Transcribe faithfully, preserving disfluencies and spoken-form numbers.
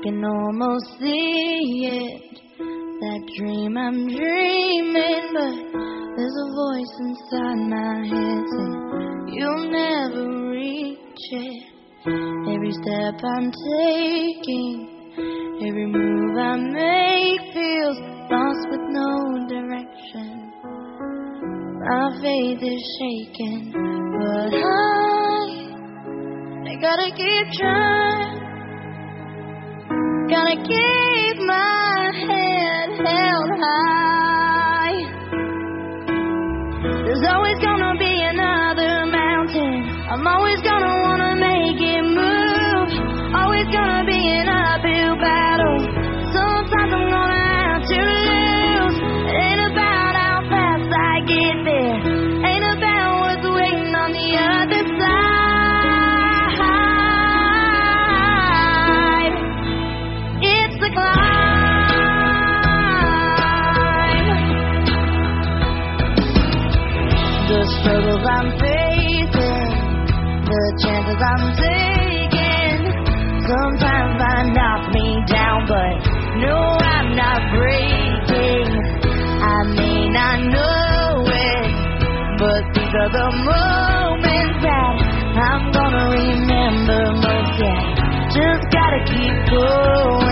can almost see it, that dream I'm dreaming, but there's a voice inside my head saying you'll never reach it. Every step I'm taking, every move I make feels lost with no direction. My faith is shaking, but I, I gotta keep trying. Gotta keep my head held high. There's always gonna be another mountain. I'm always gonna wanna make it move. Always gonna be an uphill battle. Sometimes I'm gonna have to lose. It ain't about how fast I get there. Ain't about what's waiting on the other side. It's the climb. The struggles I'm facing, the chances I'm taking, sometimes I knock me down, but no, I'm not breaking. I may not know it, but these are the moments that I'm gonna remember most. Yeah, just gotta keep going.